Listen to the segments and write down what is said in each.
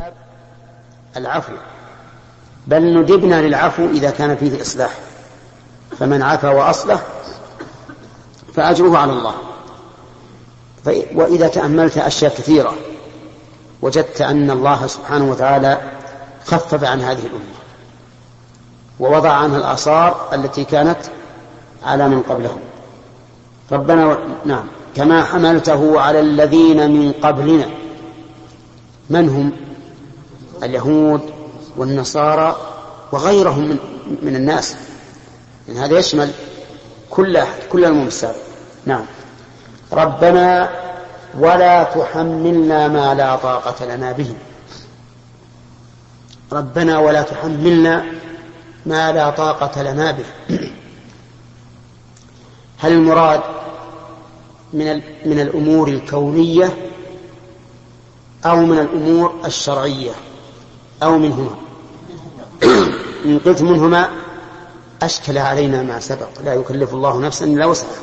العفو، بل ندبنا للعفو إذا كان فيه إصلاح، فمن عفا وأصلح فأجره على الله. وإذا تأملت أشياء كثيرة وجدت أن الله سبحانه وتعالى خفف عن هذه الأمة ووضع عنها الآثار التي كانت على من قبلهم. ربنا نعم كما حملته على الذين من قبلنا. من هم؟ اليهود والنصارى وغيرهم من الناس، إن هذا يشمل كل الأمم السابقة. نعم. ربنا ولا تحملنا ما لا طاقة لنا به. ربنا ولا تحملنا ما لا طاقة لنا به. هل المراد من الأمور الكونية أو من الأمور الشرعية أو منهما؟ إن قلت منهما أشكل علينا ما سبق، لا يكلف الله نفسا إلا وسعها،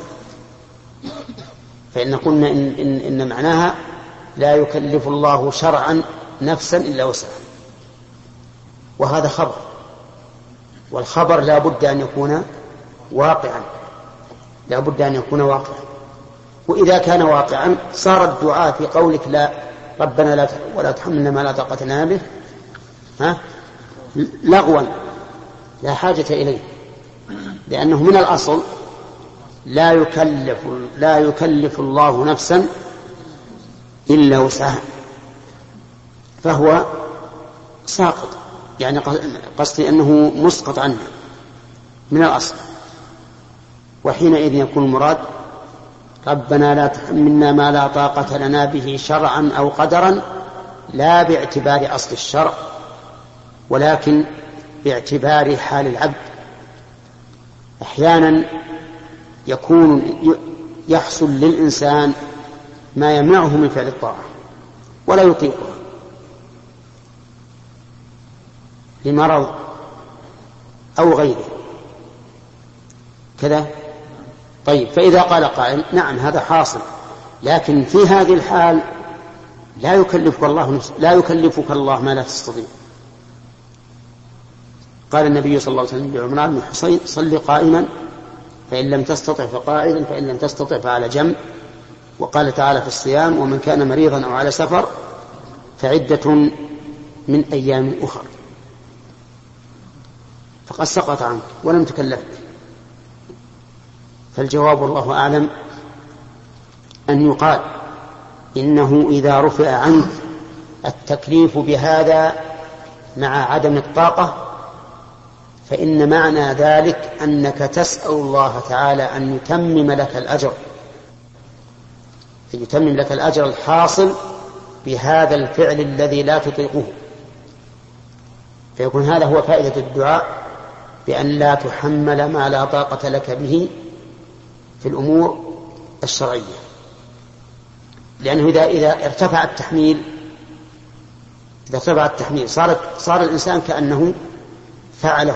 فإن قلنا إن معناها لا يكلف الله شرعا نفسا إلا وسعها، وهذا خبر، والخبر لا بد أن يكون واقعا، لا بد أن يكون واقعا. وإذا كان واقعا صار الدعاء في قولك لا ربنا ولا تحملنا ما لا طاقة لنا به لغوا لا حاجة إليه، لأنه من الأصل لا يكلف الله نفسا إلا وسعها، فهو ساقط، يعني قصدي أنه مسقط عنه من الأصل. وحينئذ يكون المراد ربنا لا تحملنا ما لا طاقة لنا به شرعا أو قدرا، لا باعتبار أصل الشرع ولكن باعتبار حال العبد. أحيانا يحصل للإنسان ما يمنعه من فعل الطاعة ولا يطيقها لمرض أو غيره كذا. طيب، فإذا قال قائل نعم هذا حاصل، لكن في هذه الحال لا يكلفك الله ما لا تستطيع. قال النبي صلى الله عليه وسلم لعمران بن حصين صل قائما فإن لم تستطع فقاعدا فإن لم تستطع فعلى جنب. وقال تعالى في الصيام ومن كان مريضا أو على سفر فعدة من أيام أخر، فقد سقط عنك ولم تكلفك. فالجواب والله أعلم أن يقال إنه إذا رفع عنك التكليف بهذا مع عدم الطاقة فإن معنى ذلك أنك تسأل الله تعالى أن يتمم لك الأجر، يتمم لك الأجر الحاصل بهذا الفعل الذي لا تطيقه. فيكون هذا هو فائدة الدعاء بأن لا تحمل ما لا طاقة لك به في الأمور الشرعية، لأنه إذا ارتفع التحميل صار الإنسان كأنه فعله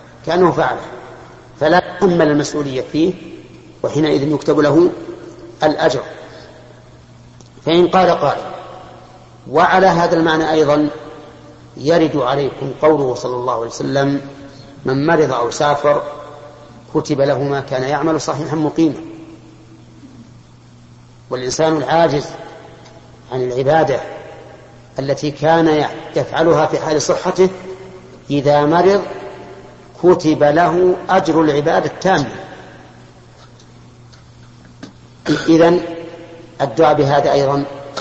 فلا يحمل المسؤولية فيه، وحينئذ يكتب له الأجر. فإن قال قائل وعلى هذا المعنى أيضا يرد عليكم قوله صلى الله عليه وسلم من مرض أو سافر كتب له ما كان يعمل صحيحا مقيما. والإنسان العاجز عن العبادة التي كان يفعلها في حال صحته إذا مرض كتب له أجر العبادة التامة. إذن الدعاء بهذا أيضا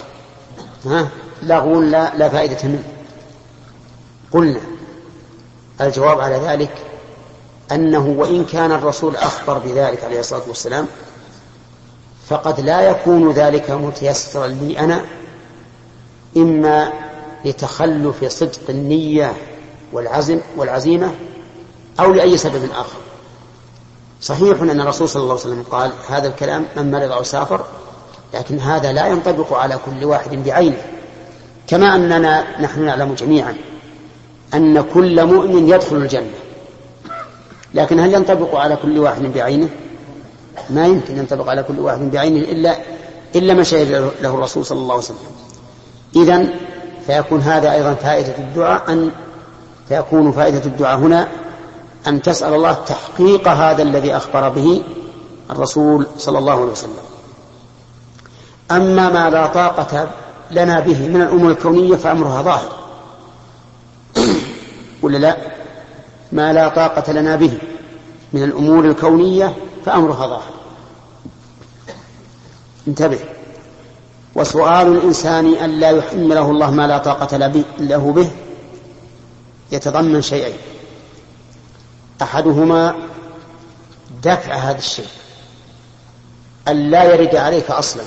لغو لا فائدة منه. قلنا الجواب على ذلك أنه وإن كان الرسول أخبر بذلك عليه الصلاة والسلام فقد لا يكون ذلك متيسرا لي أنا، إما لتخلف صدق النية والعزيمة أو لأي سبب آخر. صحيح أن الرسول صلى الله عليه وسلم قال هذا الكلام من مرض أو سافر، لكن هذا لا ينطبق على كل واحد بعينه، كما أننا نحن نعلم جميعا أن كل مؤمن يدخل الجنة، لكن هل ينطبق على كل واحد بعينه؟ ما يمكن ينطبق على كل واحد بعينه إلا ما شهد له الرسول صلى الله عليه وسلم. إذن فيكون هذا أيضا فائدة الدعاء، أن فيكون فائدة الدعاء هنا أن تسأل الله تحقيق هذا الذي أخبر به الرسول صلى الله عليه وسلم. أما ما لا طاقة لنا به من الأمور الكونية فأمرها ظاهر، ولا لا؟ ما لا طاقة لنا به من الأمور الكونية فأمرها ظاهر. انتبه، وسؤال الإنسان أن لا يحمله الله ما لا طاقة له به يتضمن شيئين: أحدهما دفع هذا الشيء أن لا يرد عليك أصلا،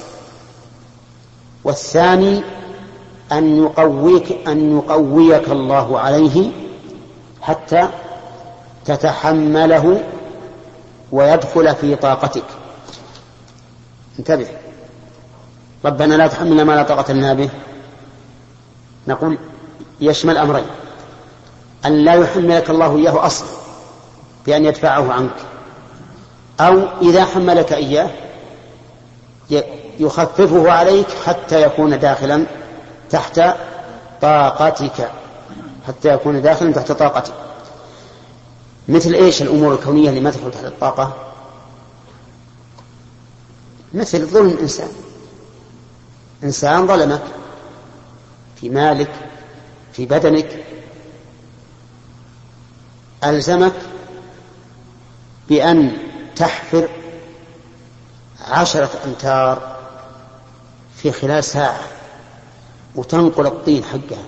والثاني أن يقويك الله عليه حتى تتحمله ويدخل في طاقتك. انتبه، ربنا لا تحملنا ما لا طاقة لنا به، نقول يشمل أمرين: أن لا يحملك الله إياه أصلا بأن يدفعه عنك، أو إذا حملك إياه يخففه عليك حتى يكون داخلا تحت طاقتك، حتى يكون داخلا تحت طاقتك. مثل إيش الأمور الكونية اللي ما تدخل تحت الطاقة؟ مثل ظلم إنسان ظلمك في مالك في بدنك، ألزمك بأن تحفر 10 أمتار في خلال ساعة وتنقل الطين حقها،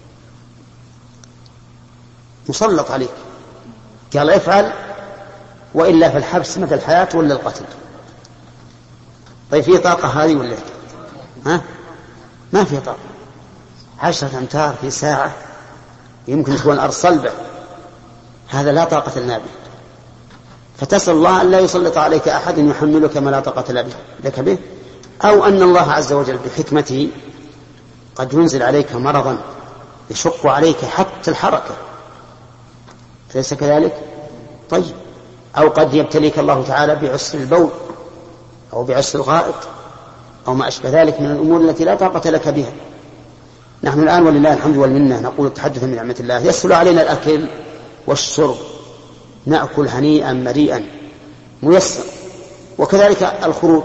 مسلط عليك، قال افعل وإلا فالحبس مدى الحياة ولا القتل. طيب في طاقة هذه ولا ها؟ ما في طاقة. 10 أمتار في ساعة يمكن تكون الأرض صلبة، هذا لا طاقة لنا به. فتسأل الله أن لا يسلط عليك أحد يحملك ما لا طاقة لك به، أو أن الله عز وجل بحكمته قد ينزل عليك مرضا يشق عليك حتى الحركة، أليس كذلك؟ طيب، أو قد يبتليك الله تعالى بعسر البول أو بعسر الغائط أو ما أشبه ذلك من الأمور التي لا طاقة لك بها. نحن الآن ولله الحمد والمنة نقول تحدثا من نعمة الله، يسهل علينا الأكل والشرب، نأكل هنيئا مريئا ميسر، وكذلك الخروج.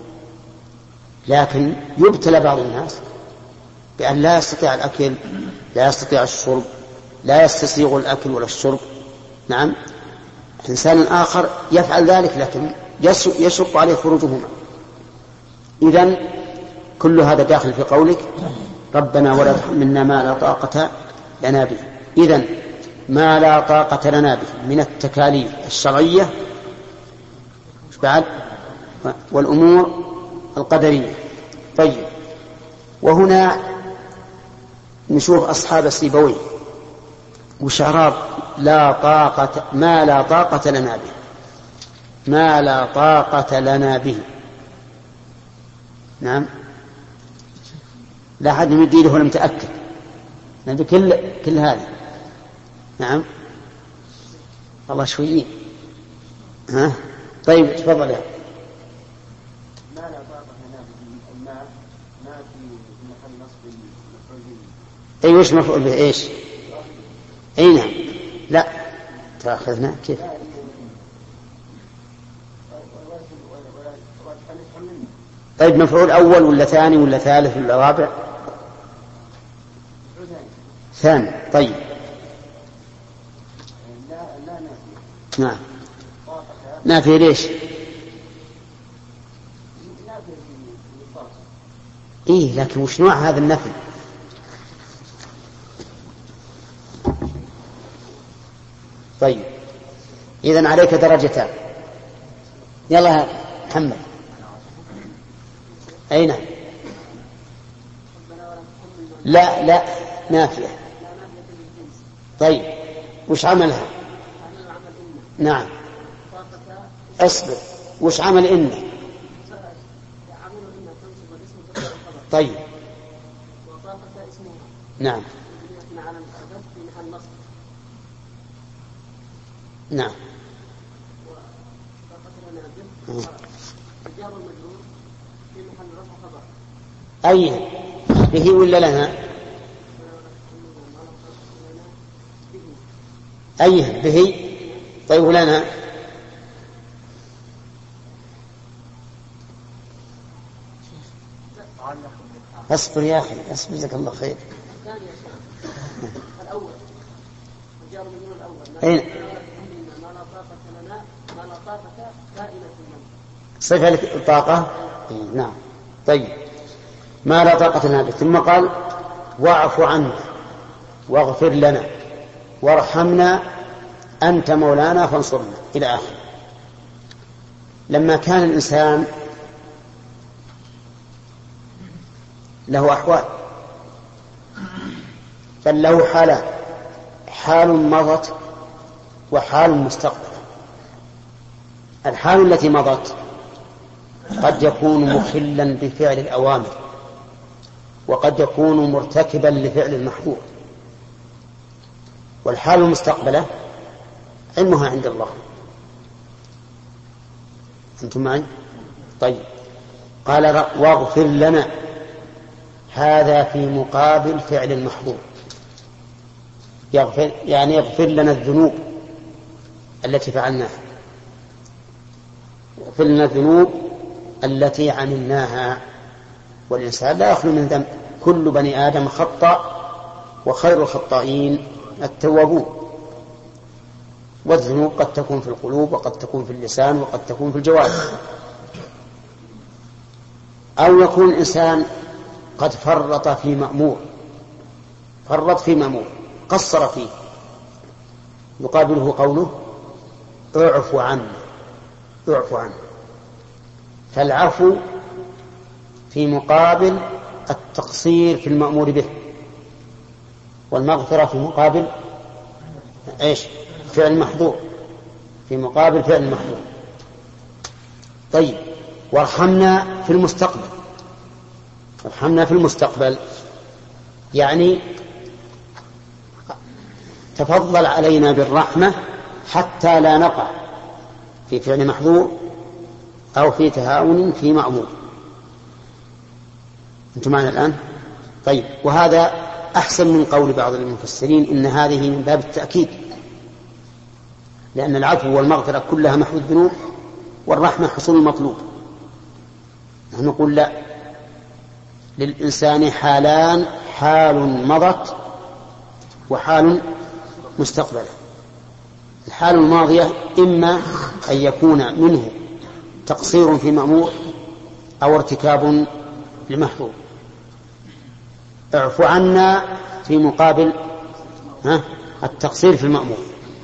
لكن يبتلى بعض الناس بأن لا يستطيع الأكل، لا يستطيع الشرب، لا يستسيغ الأكل ولا الشرب. نعم، إنسان آخر يفعل ذلك لكن يشق عليه خروجهما. إذن كل هذا داخل في قولك ربنا ولا تحملنا ما لا طاقة لنا به. إذن ما لا طاقة لنا به من التكاليف الشرعية بعد والأمور القدرية. طيب، وهنا نشوف أصحاب السيبويه وشعراض لا طاقة ما لا طاقة لنا به، ما لا طاقة لنا به. نعم، لا أحد يمد يده ولا متأكد نبي كل هذا. نعم، الله شويين. ها طيب تفضل يا ما لا طاقة لنا به، الماء ما في محل نصب مفعول به. أي وش مفعول به؟ إيش؟ أي نعم، لا تأخذنا كيف؟ طيب مفعول أول ولا ثاني ولا ثالث ولا رابع؟ ثاني. طيب نعم، نافية. ليش؟ إيه، لكن وش نوع هذا النفي؟ طيب، إذن عليك درجتان. يلا يا محمد. أين؟ لا نافية. طيب وش عملها؟ نعم، اصبر، وش عمل إنه؟ طيب نعم نعم أي به ولا لنا؟ أي به. طيب لنا اصبر يا أخي اصبر جزاك الله خير. الأول الجار من الأول ما لا طاقة لنا ما لا طاقة كائنة لنا صفة الطاقة. نعم. طيب ما لا طاقة لنا به. ثم قال واعف عنا واغفر لنا وارحمنا أنت مولانا فانصرنا إلى آخر. لما كان الإنسان له أحوال، بل له حالات، حال مضت وحال مستقبل. الحال التي مضت قد يكون مخلا بفعل الأوامر، وقد يكون مرتكبا لفعل المحظور. والحال المستقبلة علمها عند الله. أنتم معي؟ طيب قال واغفر لنا، هذا في مقابل فعل المحظور. يغفر يعني يغفر لنا الذنوب التي فعلناها، يغفر لنا الذنوب التي عملناها. والإنسان لا يخلو من ذنب، كل بني آدم خطأ وخير الخطائين التوابون. والذنوب قد تكون في القلوب وقد تكون في اللسان وقد تكون في الجوارح. أو يكون الإنسان قد فرط في مأمور قصر فيه، يقابله قوله اعف عنه. فالعفو في مقابل التقصير في المأمور به، والمغفرة في مقابل فعل المحظور، في مقابل فعل المحظور. طيب وارحمنا في المستقبل يعني تفضل علينا بالرحمة حتى لا نقع في فعل محظور أو في تهاون في مأمور. أنتم معنا الآن؟ طيب وهذا أحسن من قول بعض المفسرين إن هذه من باب التأكيد، لأن العفو والمغفرة كلها محو الذنوب، والرحمة حصول المطلوب. نحن نقول لا، للإنسان حالان، حال مضت وحال مستقبلة. الحال الماضية إما أن يكون منه تقصير في مأمور أو ارتكاب لمحظور. اعف عنا في مقابل التقصير في المأمور،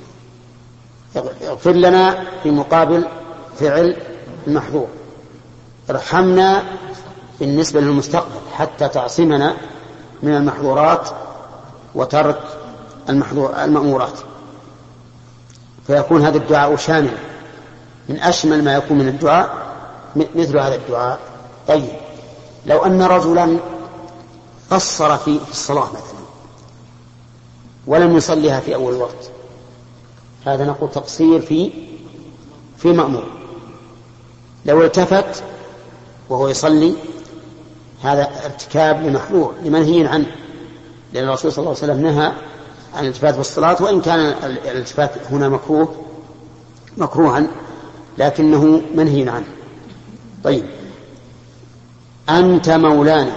اغفر لنا في مقابل فعل المحظور، ارحمنا بالنسبة للمستقبل حتى تعصمنا من المحظورات وترك المأمورات. فيكون هذا الدعاء شامل، من أشمل ما يكون من الدعاء مثل هذا الدعاء. طيب لو أن رجلا قصر في الصلاة مثلا ولم يصليها في أول وقت، هذا نقول تقصير في مأمور. لو التفت وهو يصلي هذا ارتكاب لمحظور لمنهي عنه، لأن الرسول صلى الله عليه وسلم نهى عن الالتفات في الصلاة، وإن كان الالتفات هنا مكروها لكنه منهي عنه. طيب أنت مولانا،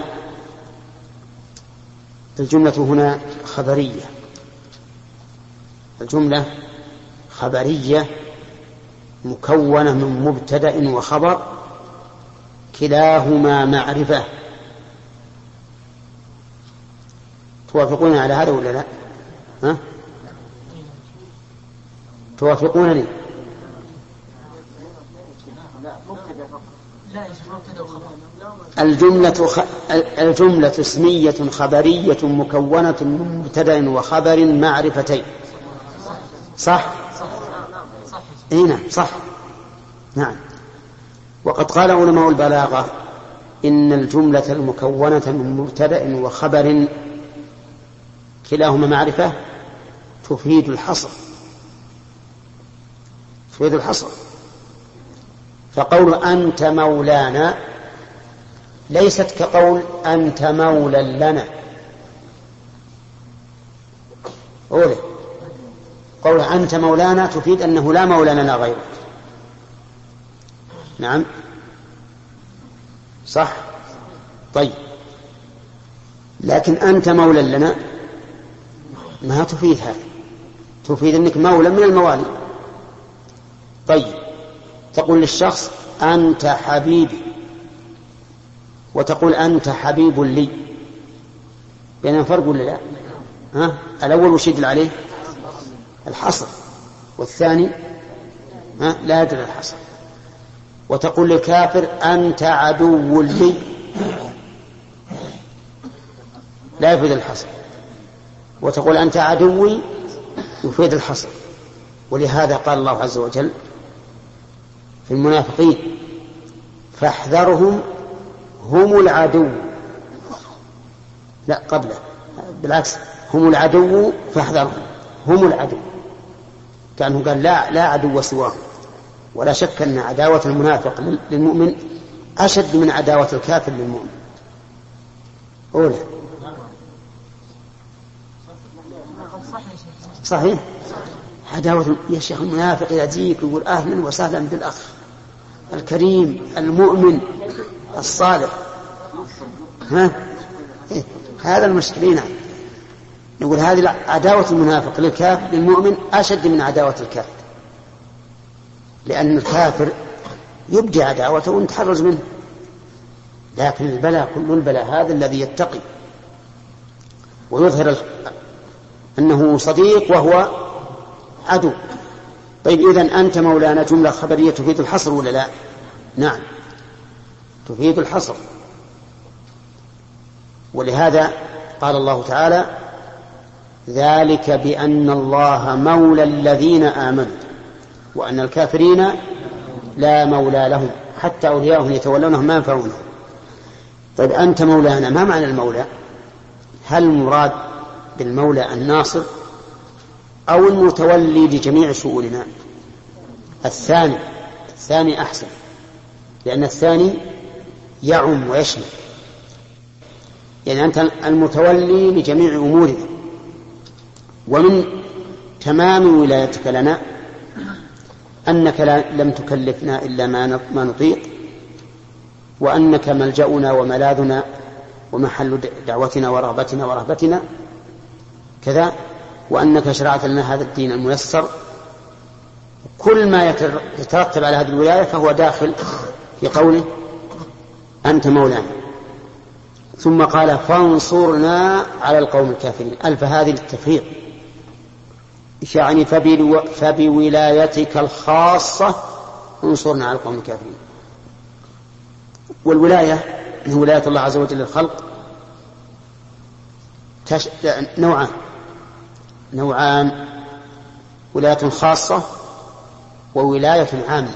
الجملة هنا خبرية، الجملة خبرية مكونة من مبتدأ وخبر كلاهما معرفة. توافقون على هذا ولا لا؟ توافقونني؟ الجملة اسمية خبرية مكونة من مبتدأ وخبر معرفتين، صح؟ هنا صح. نعم. وقد قال علماء البلاغة إن الجملة المكونة من مبتدأ وخبر كلاهما معرفة تفيد الحصر، فقول أنت مولانا ليست كقول أنت مولا لنا. قول أنت مولانا تفيد أنه لا مولى لنا غيرك. نعم صح. طيب لكن أنت مولى لنا ما تفيد هذا، تفيد أنك مولى من الموالي. طيب تقول للشخص أنت حبيبي وتقول أنت حبيب لي، بينما فرق ولا لا؟ الأول وش يدل عليه؟ الحصر، والثاني لا يدل على الحصر. وتقول للكافر أنت عدو لي، لا يفيد الحصر. وتقول أنت عدوي يفيد الحصر. ولهذا قال الله عز وجل في المنافقين فاحذرهم هم العدو، لا قبله بالعكس هم العدو فاحذرهم، هم العدو، كأنه قال لا عدو سواهم. ولا شك أن عداوة المنافق للمؤمن أشد من عداوة الكافر للمؤمن. أولى صحيح. عداوة يا شيخ المنافق يجيك يقول أهلا وسهلا بالأخ الكريم المؤمن الصالح، هذا المشكلين. نقول هذه عداوة المنافق للكافر للمؤمن أشد من عداوة الكافر، لأن الكافر يبدي عداوته ونتحرز منه، لكن البلاء كل البلاء هذا الذي يتقي ويظهر أنه صديق وهو عدو. طيب إذن أنت مولانا جملة خبرية تفيد الحصر ولا لا؟ نعم تفيد الحصر. ولهذا قال الله تعالى ذلك بأن الله مولى الذين آمنوا وأن الكافرين لا مولى لهم حتى أولياءهم يتولونهم ما ينفعونهم. طيب أنت مولانا، ما معنى المولى؟ هل المراد بالمولى الناصر أو المتولي لجميع شؤوننا؟ الثاني أحسن، لأن الثاني يعم ويشمل، يعني أنت المتولي لجميع أمورنا. ومن تمام ولايتك لنا أنك لم تكلفنا إلا ما نطيق، وأنك ملجأنا وملاذنا ومحل دعوتنا ورغبتنا ورهبتنا كذا، وأنك شرعت لنا هذا الدين الميسر. كل ما يترتب على هذه الولاية فهو داخل في قوله أنت مولانا. ثم قال فانصرنا على القوم الكافرين. ألف هذه للتفريق، يعني فبولايتك الخاصة انصرنا على القوم الكافرين. والولاية من ولاية الله عز وجل للخلق نوعان، ولاية خاصة وولاية عامة.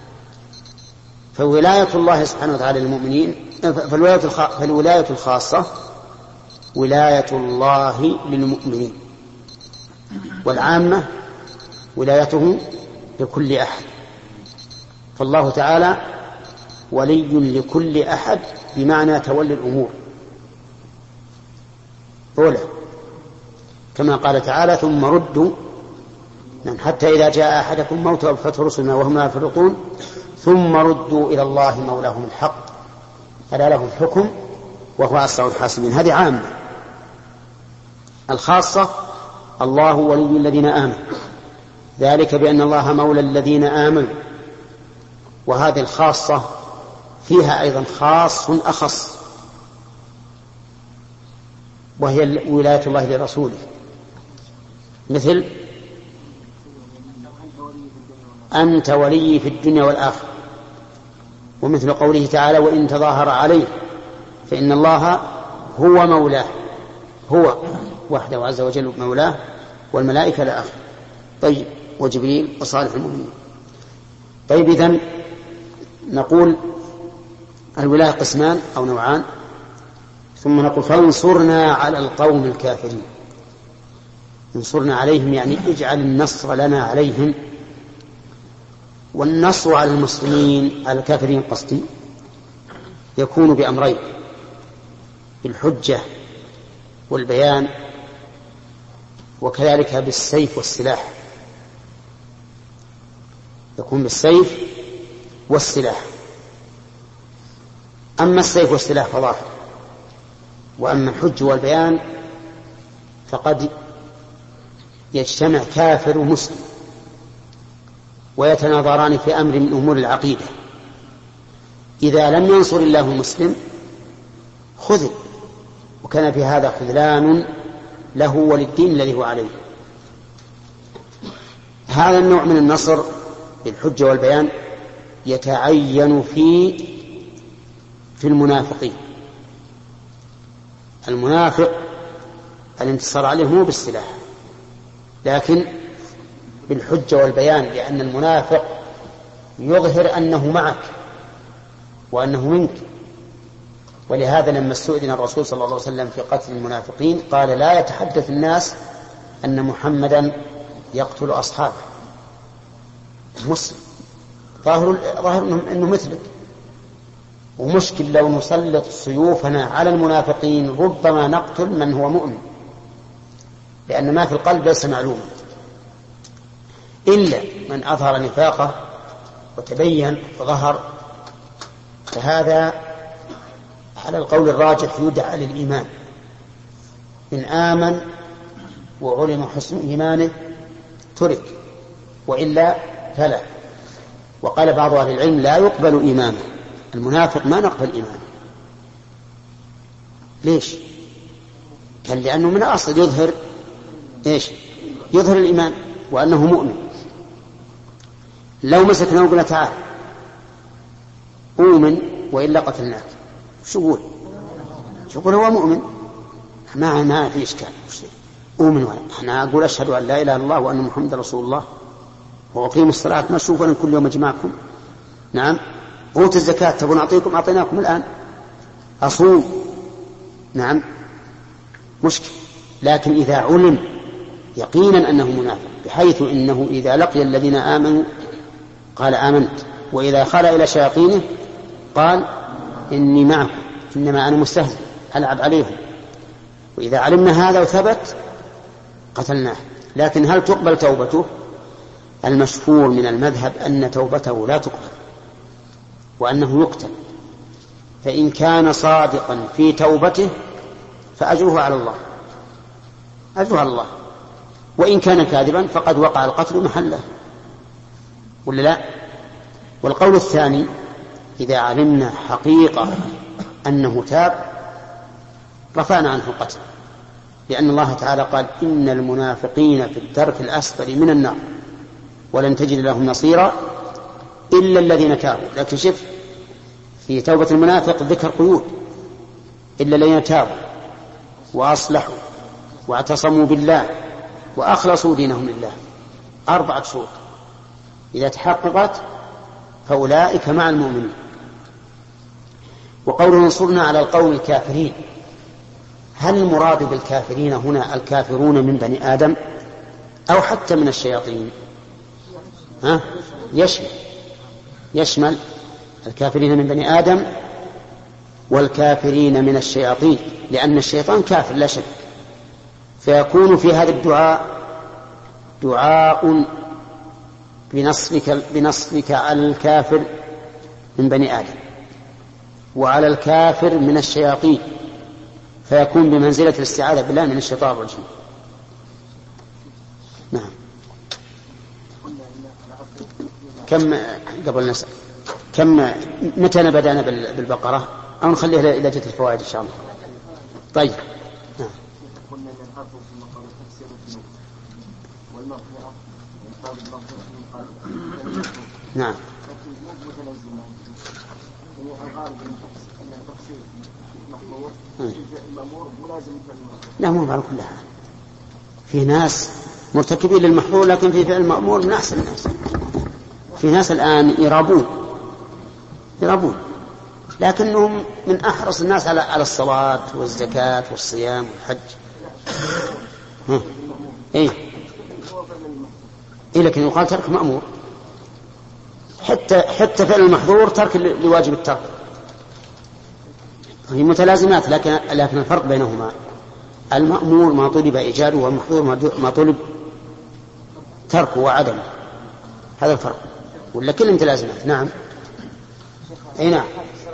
فولاية الله سبحانه وتعالى للمؤمنين، فالولاية الخاصة ولاية الله للمؤمنين، والعامة ولايته لكل أحد. فالله تعالى ولي لكل أحد بمعنى تولي الأمور أولى، كما قال تعالى ثم ردوا حتى إذا جاء أحدكم موت وفتح رسلنا وهم لا يفرقون ثم ردوا إلى الله مولاهم الحق ألا له الحكم وهو أسرع الحاسبين. هذه عامة. الخاصة الله ولي الذين آمنوا، ذلك بأن الله مولى الذين آمنوا. وهذه الخاصة فيها أيضا خاص أخص، وهي ولاية الله لرسوله، مثل أنت ولي في الدنيا والآخرة، ومثل قوله تعالى وإن تظاهر عليه فإن الله هو مولاه، هو وحده عز وجل مولاه، والملائكة لا آخر. طيب وجبريل وصالح المؤمنين. طيب إذن نقول الولاية قسمان أو نوعان، ثم نقول فانصرنا على القوم الكافرين. انصرنا عليهم يعني اجعل النصر لنا عليهم. والنصر على المسلمين على الكافرين قصدي يكون بأمرين: بالحجة والبيان، وكذلك بالسيف والسلاح. يكون بالسيف والسلاح. أما السيف والسلاح فظاهر، وأما الحج والبيان فقد يجتمع كافر ومسلم ويتناظران في أمر من أمور العقيدة، إذا لم ينصر الله المسلم خذل، وكان في هذا خذلان له وللدين الذي هو عليه. هذا النوع من النصر بالحجة والبيان يتعين في المنافقين. المنافق الانتصار عليه مو بالسلاح لكن بالحجة والبيان، لأن المنافق يظهر أنه معك وأنه منك. ولهذا لما استؤذن الرسول صلى الله عليه وسلم في قتل المنافقين قال لا يتحدث الناس أن محمدا يقتل أصحابه. مسلم ظاهر أنه مثلك، ومشكل لو نسلط سيوفنا على المنافقين ربما نقتل من هو مؤمن، لأن ما في القلب ليس معلوما، إلا من أظهر نفاقه وتبين وظهر، فهذا على القول الراجح يدعى للإيمان. إن آمن وعلم حسن إيمانه ترك، وإلا فلا. وقال بعض أهل العلم لا يقبل إيمانه، المنافق ما نقبل إيمانه. ليش؟ كان لأنه من الأصل يظهر يظهر الإيمان وأنه مؤمن. لو مسكنا وقلنا تعال أؤمن وإلا قتلناك، شو يقول هو مؤمن، ما في إشكال، أؤمن أنا أقول أشهد أن لا إله إلا الله وأن محمد رسول الله وأقيم الصلاة، ما تشوفون أن كل يوم أجمعكم، نعم، أوت الزكاة تبون أعطيكم أعطيناكم الآن، أصوم، نعم، مشكل. لكن إذا علم يقينا أنه منافق، بحيث إنه إذا لقي الذين آمنوا قال آمنت، وإذا خلى إلى شياطينه قال إني معكم إنما أنا مستهزئ ألعب عليهم، وإذا علمنا هذا وثبت قتلناه. لكن هل تقبل توبته؟ المشهور من المذهب أن توبته لا تقبل وأنه يقتل، فإن كان صادقا في توبته فأجره على الله، أجره على الله، وإن كان كاذبا فقد وقع القتل محله، ولا لا؟ والقول الثاني إذا علمنا حقيقة أنه تاب رفعنا عنه القتل، لأن الله تعالى قال إن المنافقين في الدرك الأسفل من النار ولن تجد لهم نصيرا إلا الذين تابوا. لكن شف في توبة المنافق ذكر قيود، إلا الذين تابوا وأصلحوا واعتصموا بالله وأخلصوا دينهم لله، 4 شروط إذا تحققت فأولئك مع المؤمنين. وقوله انصرنا على القوم الكافرين، هل المراد بالكافرين هنا الكافرون من بني آدم أو حتى من الشياطين؟ يشمل الكافرين من بني آدم والكافرين من الشياطين، لأن الشيطان كافر لا شك، فيكون في هذا الدعاء دعاء بنصرك على الكافر من بني آدم وعلى الكافر من الشياطين، فيكون بمنزلة الاستعاذة بالله من الشيطان الرجيم. نعم. كم قبل نسأل متى بدأنا بالبقرة أو نخليها إلى جهة الفوائد إن شاء الله؟ طيب. نعم. لا مو على كل حال، في ناس مرتكبين للمحظور لكن في فعل المأمور من أحسن الناس. في ناس الآن يرابون لكنهم من أحرص الناس على الصلاة والزكاة والصيام والحج. إيه لكن يقال ترك مأمور، حتى فعل المحظور ترك لواجب الترك، هي متلازمات، لكن الفرق بينهما المأمور ما طلب إيجاده والمحظور ما طلب تركه وعدمه، هذا الفرق. ولا كل متلازمات. نعم. أي نعم.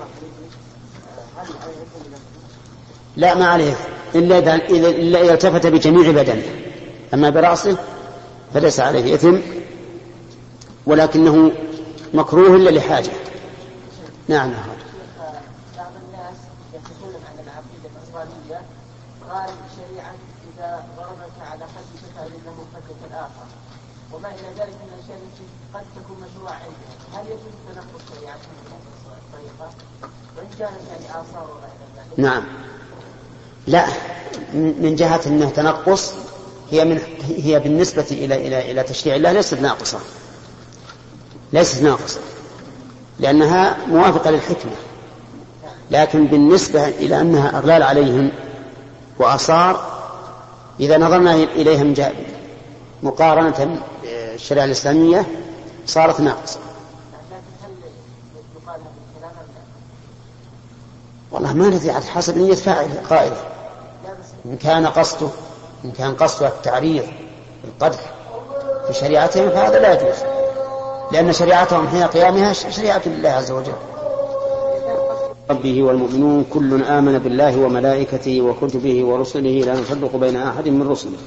لا ما عليه إلا إذا التفت بجميع بدنه، أما برأسه فليس عليه إثم، ولكنه مكروه إلا لحاجة. نعم. بعض الناس يتكلم عن العقيدة النصرانية قال الشريعة إذا ضربك على خدك فعل له خدك الآخر، وما إلى ذلك من الأشياء التي قد تكون مشروعة عنده. هل يجوز تنقل شريعة بهذه الطريقة وإن كانت يعني آثار وغير ذلك؟ نعم. لا، من جهة أنه تنقص هي بالنسبة إلى تشريع الله ليست ناقصة لأنها موافقة للحكمة، لكن بالنسبة إلى أنها أغلال عليهم وآثار إذا نظرنا إليها مقارنة بالشريعة الإسلامية صارت ناقصة. والله ما ندري على حسب نية فاعل قائله، إن كان قصده التعريض القدح في شريعتهم فهذا لا يجوز، لأن شريعتهم حين قيامها شريعة الله عز وجل. ربه والمؤمنون كل آمن بالله وملائكته وكتبه ورسله لا نفرق بين أحد من رسله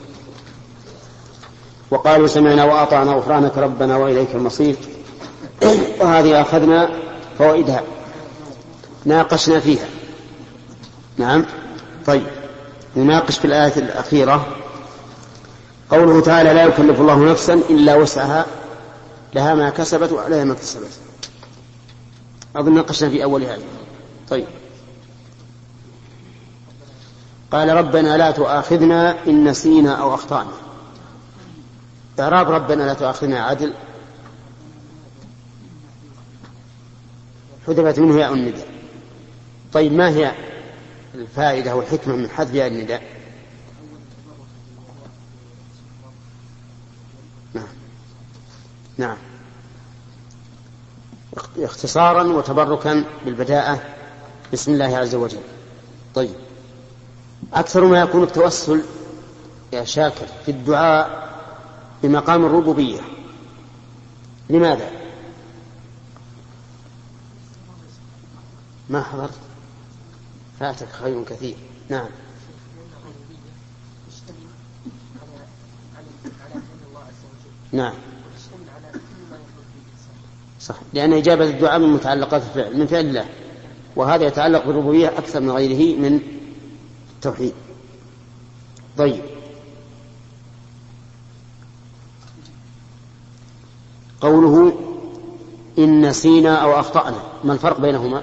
وقالوا سمعنا وأطعنا غفرانك ربنا وإليك المصير. وهذه أخذنا فوائدها ناقشنا فيها. نعم. طيب نناقش في الآية الأخيرة قوله تعالى لا يكلف الله نفسا إلا وسعها لها ما كسبت وعليها ما اكتسبت. أظن ناقشنا في أول هذه. طيب قال ربنا لا تؤاخذنا إن نسينا أو أخطأنا. إعراب ربنا لا تؤاخذنا عدل، حذفت منه ياء النداء. طيب ما هي الفائدة والحكمة من حذف ياء النداء؟ نعم اختصارا وتبركا بالبداءة بسم الله عز وجل. طيب أكثر ما يكون التوسل يا شاكر في الدعاء بمقام الربوبية، لماذا؟ ما حضرت؟ فاتك خير كثير. نعم. نعم صح، لأن إجابة الدعاء من متعلقات الفعل من فعل الله، وهذا يتعلق بالربوبية أكثر من غيره من التوحيد. طيب قوله إن نسينا أو أخطأنا ما الفرق بينهما؟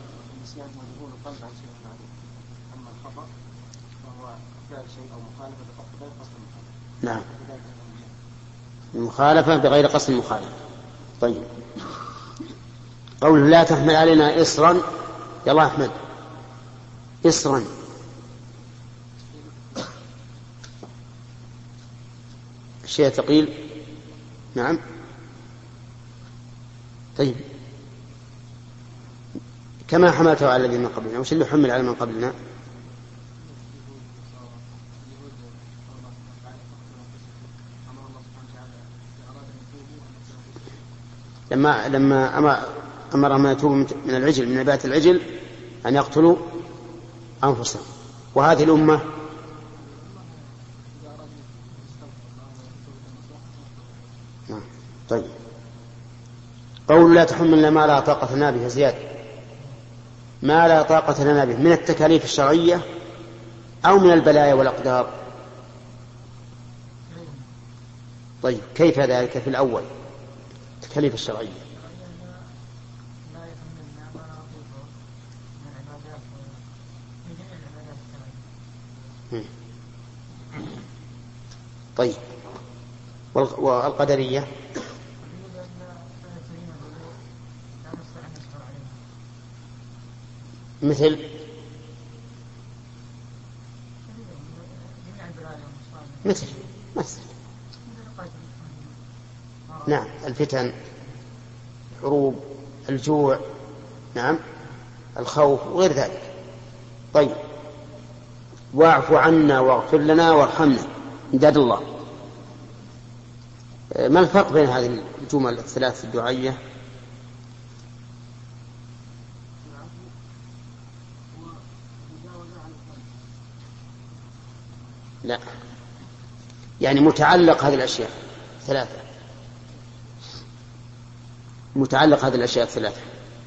نعم المخالفة بغير قصد المخالفة. طيب قوله لا تحمل علينا إصرا، يلا أحمد إصرا شيء ثقيل. نعم. طيب كما حملته على الذين من قبلنا، وش اللي حمل على من قبلنا؟ لما أمرهم أن يتوبوا من العجل من نبات العجل أن يقتلوا أنفسهم. وهذه الأمة طيب قول لا تحملنا ما لا طاقة لنا به زيادة، ما لا طاقة لنا به من التكاليف الشرعية أو من البلايا والأقدار. طيب كيف ذلك في الأول التكاليف الشرعية؟ طيب والقدرية مثل نعم الفتن، الحروب، الجوع، نعم الخوف وغير ذلك. طيب واعف عنا واغفر لنا وارحمنا امداد الله. ما الفرق بين هذه الجمل الثلاث الدعائية؟ لا، يعني متعلق هذه الأشياء ثلاثة، متعلق هذه الأشياء الثلاثة.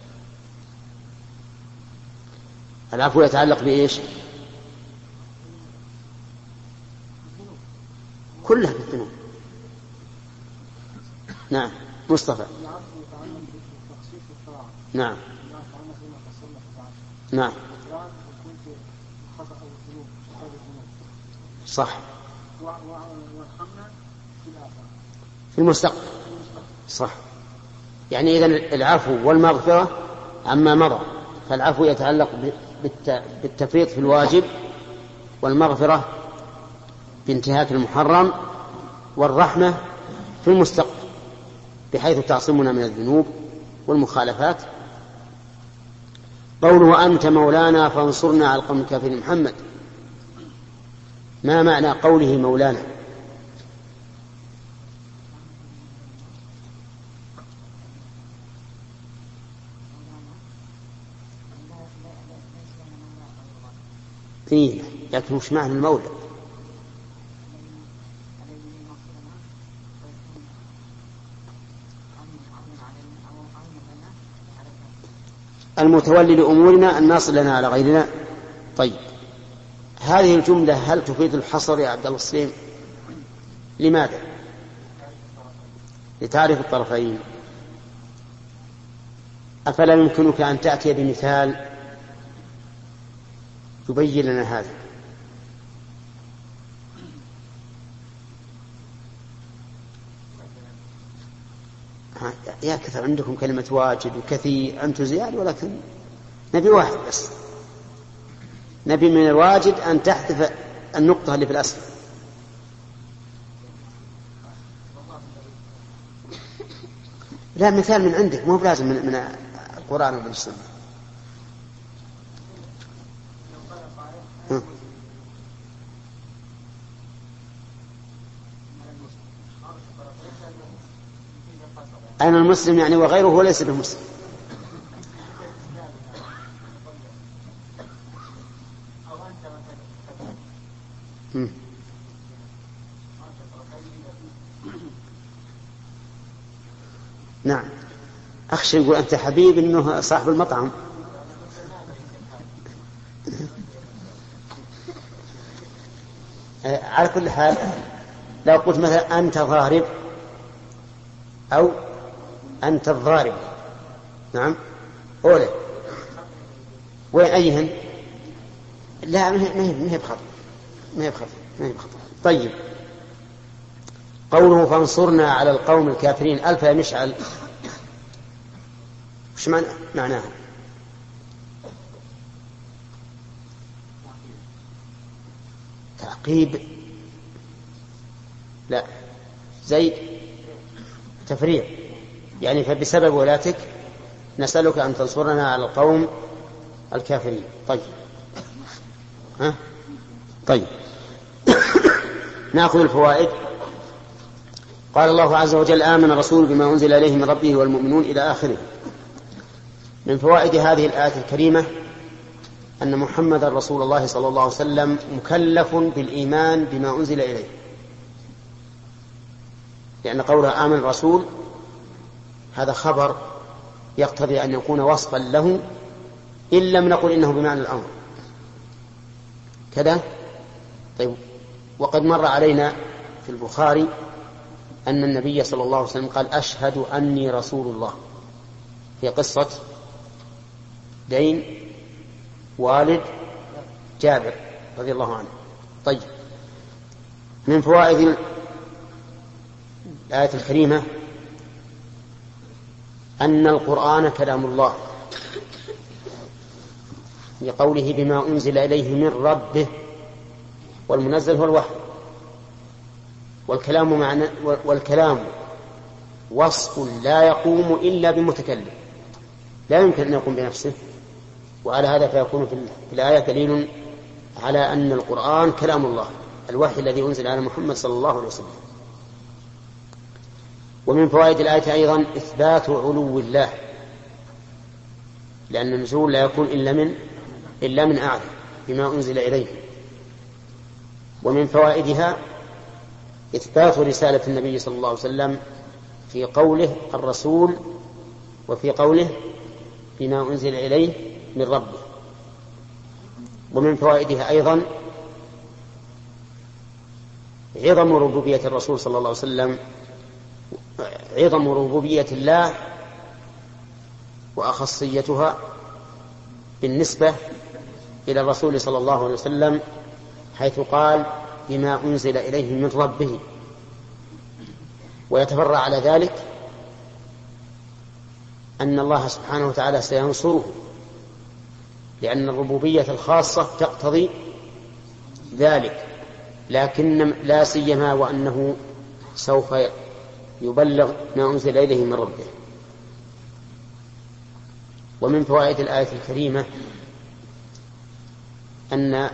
العفو يتعلق بإيش؟ كلها بالذنوب. نعم. مصطفى. نعم. نعم. صح. في المستقبل. صح. يعني إذن العفو والمغفرة عما مضى، فالعفو يتعلق بالتفريط في الواجب، والمغفرة بانتهاك المحرم، والرحمة في المستقبل بحيث تعصمنا من الذنوب والمخالفات. قوله أنت مولانا فانصرنا على القوم الكافرين. محمد، ما معنى قوله مولانا؟ فيه، لكن وش معنى المولى؟ المتولي لأمورنا الناصر لنا على غيرنا. طيب، هذه الجملة هل تفيد الحصر يا عبد الله السليم؟ لماذا؟ لتعرف الطرفين. أفلا يمكنك أن تأتي بمثال يبين لنا هذا؟ يا كثر عندكم كلمة واجد وكثير، أنتم زياد، ولكن نبي واحد بس. نبي من الواجد أن تحذف النقطة اللي في الأسفل. لا، مثال من عندك، مو بلازم من القرآن ومن السنة. أنا المسلم يعني وغيره هو ليس بمسلم. نعم. أخشى يقول أنت حبيب إنه صاحب المطعم. على كل حال، لو قلت مثلا أنت ضارب أو أنت الضارب، نعم، أولى، وين أيهن؟ لا، ما هي بخطأ. طيب، قوله فانصرنا على القوم الكافرين، ألف يا مشعل، وش معناها؟ تعقيب؟ لا، زي تفريع، يعني فبسبب ولاتك نسألك أن تنصرنا على القوم الكافرين. طيب نأخذ الفوائد. قال الله عز وجل آمن الرسول بما أنزل إليه من ربه والمؤمنون إلى آخره. من فوائد هذه الآية الكريمة أن محمد رسول الله صلى الله عليه وسلم مكلف بالإيمان بما أنزل إليه، لأن قوله آمن الرسول هذا خبر يقتضي أن يكون وصفا له، إن لم نقل إنه بمعنى الأمر كذا. طيب، وقد مر علينا في البخاري أن النبي صلى الله عليه وسلم قال أشهد أني رسول الله في قصة دين والد جابر رضي الله عنه. طيب، من فوائد الآية الكريمة أن القرآن كلام الله، لقوله بما أنزل إليه من ربه، والمنزل هو الوحي، والكلام وصف لا يقوم إلا بمتكلم، لا يمكن أن يقوم بنفسه. وعلى هذا فيكون في الآية دليل على أن القرآن كلام الله، الوحي الذي أنزل على محمد صلى الله عليه وسلم. ومن فوائد الآية أيضا إثبات علو الله، لأن النزول لا يكون إلا من أعلى بما أنزل إليه. ومن فوائدها إثبات رسالة النبي صلى الله عليه وسلم في قوله الرسول وفي قوله بما أنزل إليه من ربه. ومن فوائدها أيضا عظم ربوبية الرسول صلى الله عليه وسلم، عظم ربوبية الله وأخصيتها بالنسبة إلى الرسول صلى الله عليه وسلم، حيث قال بما أنزل إليه من ربه. ويتفرع على ذلك أن الله سبحانه وتعالى سينصره، لأن الربوبية الخاصة تقتضي ذلك، لكن لا سيما وأنه سوف يبلغ ما أنزل إليه من ربه. ومن فوائد الآية الكريمة أن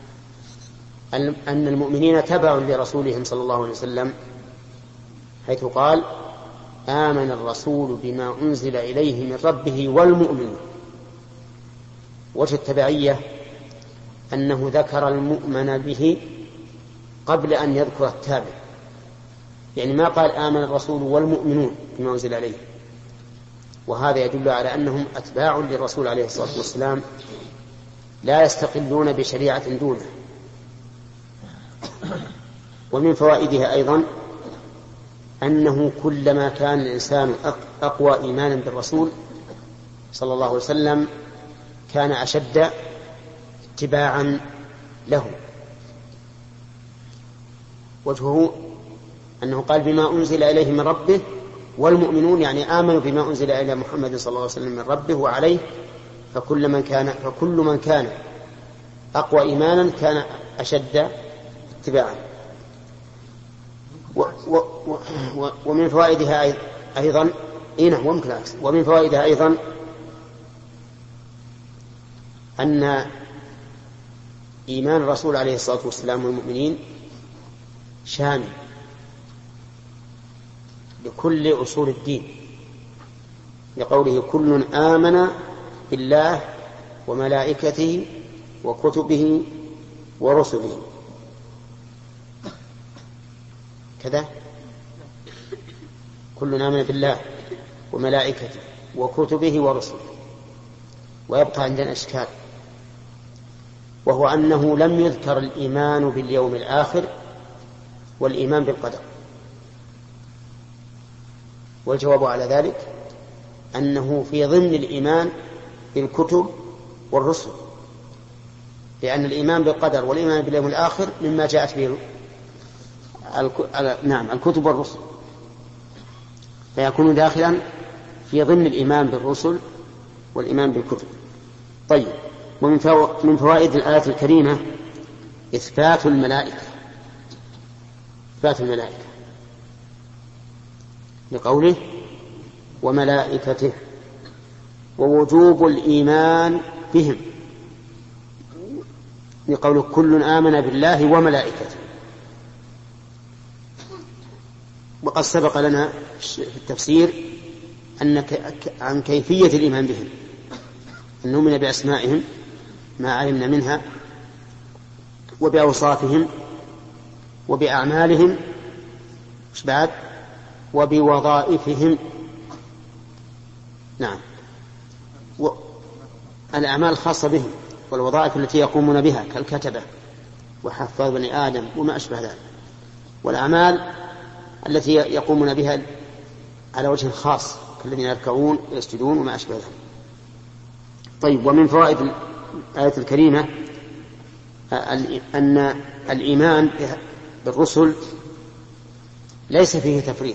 المؤمنين تبعوا لرسولهم صلى الله عليه وسلم، حيث قال آمن الرسول بما أنزل إليه من ربه والمؤمنون. وجه التبعية أنه ذكر المؤمن به قبل أن يذكر التابع، يعني ما قال آمن الرسول والمؤمنون بما أنزل إليه، وهذا يدل على أنهم أتباع للرسول عليه الصلاة والسلام لا يستقلون بشريعة دونه. ومن فوائدها أيضا أنه كلما كان الإنسان أقوى إيمانا بالرسول صلى الله عليه وسلم كان أشد اتباعا له. وجهه أنه قال بما أنزل إليه من ربه والمؤمنون، يعني آمنوا بما أنزل إلى محمد صلى الله عليه وسلم من ربه وعليه، فكل من كان أقوى إيمانا كان أشد اتباعا. ومن فوائدها أيضا ومن فوائدها أيضا أن إيمان الرسول عليه الصلاة والسلام والمؤمنين شامل لكل أصول الدين، لقوله كل آمن بالله وملائكته وكتبه ورسله كذا، كل آمن بالله وملائكته وكتبه ورسله. ويبقى عندنا إشكال، وهو أنه لم يذكر الإيمان باليوم الآخر والإيمان بالقدر. والجواب على ذلك أنه في ضمن الإيمان بالكتب والرسل، لأن الإيمان بالقدر والإيمان باليوم الآخر مما جاءت به الكتب والرسل، فيكون داخلا في ضمن الإيمان بالرسل والإيمان بالكتب. طيب، ومن فوائد الآية الكريمة إثبات الملائكة، لقوله وملائكته، ووجوب الإيمان بهم لقوله كل آمن بالله وملائكته. وقد سبق لنا في التفسير عن كيفية الإيمان بهم، أن نؤمن بأسمائهم ما علمنا منها، وبأوصافهم، وبأعمالهم، وبوظائفهم. نعم، الأعمال الخاصة بهم والوظائف التي يقومون بها كالكتبة وحفاظ بني آدم وما أشبه ذلك، والأعمال التي يقومون بها على وجه خاص كالذين يركعون ويسجدون وما أشبه ذلك. طيب، ومن فوائد الآية الكريمة أن الإيمان بالرسل ليس فيه تفريق.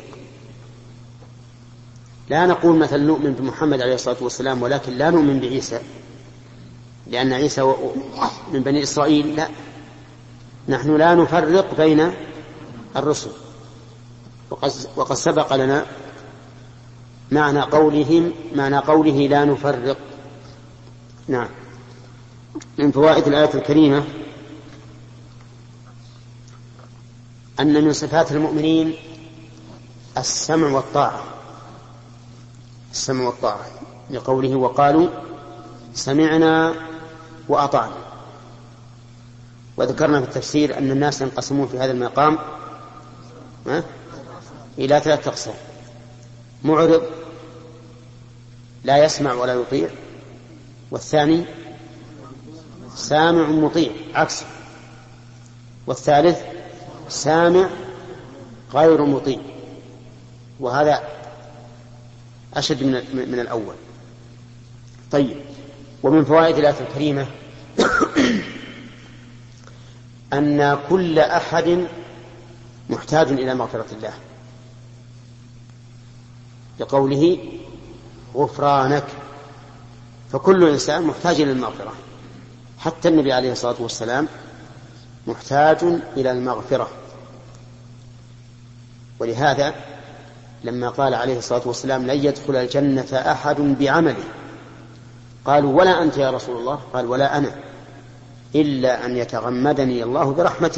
لا نقول مثلا نؤمن بمحمد عليه الصلاة والسلام ولكن لا نؤمن بعيسى لأن عيسى من بني إسرائيل، لا، نحن لا نفرق بين الرسل. وقد سبق لنا معنى قوله لا نفرق. نعم. من فوائد الآية الكريمة أن من صفات المؤمنين السمع والطاعة، السمع والطاعة، لقوله وقالوا سمعنا وأطعنا. وذكرنا في التفسير أن الناس ينقسمون في هذا المقام إلى 3 أقسام: معرض لا يسمع ولا يطيع، والثاني سامع مطيع عكسه، والثالث سامع غير مطيع، وهذا أشد من الأول. طيب، ومن فوائد الآية الكريمة أن كل أحد محتاج إلى مغفرة الله، لقوله غفرانك، فكل إنسان محتاج إلى المغفرة، حتى النبي عليه الصلاة والسلام محتاج إلى المغفرة. ولهذا لما قال عليه الصلاة والسلام لن يدخل الجنة أحد بعمله، قالوا ولا أنت يا رسول الله؟ قال ولا أنا، إلا أن يتغمدني الله برحمته.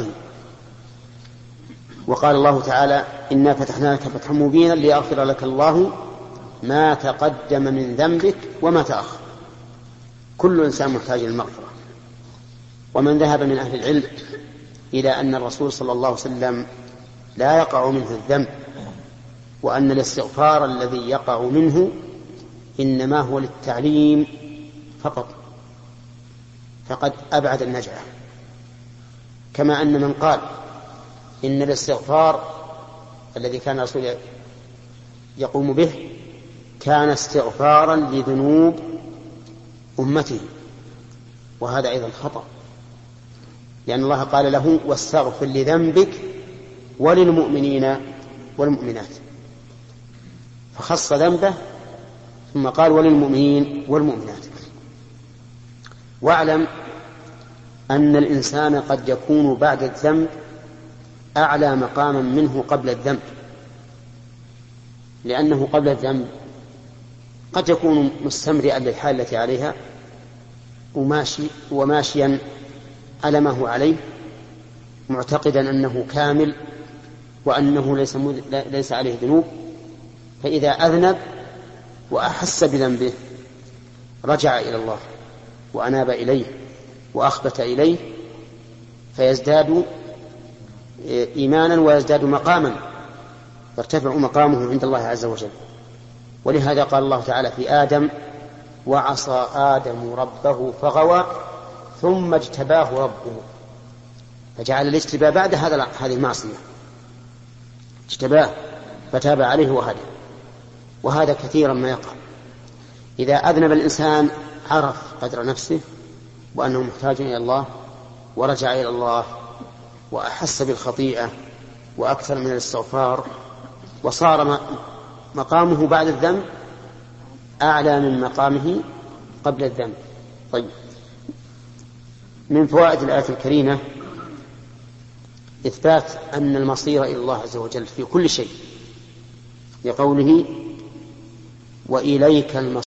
وقال الله تعالى إنا فتحنا لك فتحا مبينا ليغفر لك الله ما تقدم من ذنبك وما تأخر. كل إنسان محتاج للمغفرة. ومن ذهب من أهل العلم إلى أن الرسول صلى الله عليه وسلم لا يقع منه الذنب، وأن الاستغفار الذي يقع منه إنما هو للتعليم فقط، فقد أبعد النجعة. كما أن من قال إن الاستغفار الذي كان الرسول يقوم به كان استغفارا لذنوب أمته، وهذا أيضا خطأ، لأن الله قال له واستغفر لذنبك وللمؤمنين والمؤمنات، فخص ذنبه ثم قال وللمؤمنين والمؤمنات. واعلم أن الإنسان قد يكون بعد الذنب أعلى مقاما منه قبل الذنب، لأنه قبل الذنب قد يكون مستمرئا للحال التي عليها وماشيا على ما هو عليه، معتقدا أنه كامل وأنه ليس عليه ذنوب. فإذا أذنب وأحس بذنبه رجع إلى الله وأناب إليه وأخبت إليه، فيزداد إيمانا ويزداد مقاما، يرتفع مقامه عند الله عز وجل. ولهذا قال الله تعالى في آدم وعصى آدم ربه فغوى ثم اجتباه ربه، فجعل الاجتباء بعد هذه المعصية، اجتباه فتاب عليه وهدى. وهذا كثيرا ما يقع، إذا أذنب الإنسان عرف قدر نفسه وأنه محتاج إلى الله ورجع إلى الله وأحس بالخطيئة وأكثر من الاستغفار، وصار مقامه بعد الذنب أعلى من مقامه قبل الذنب. طيب، من فوائد الآية الكريمة إثبات أن المصير إلى الله عز وجل في كل شيء، لقوله وإليك المصير.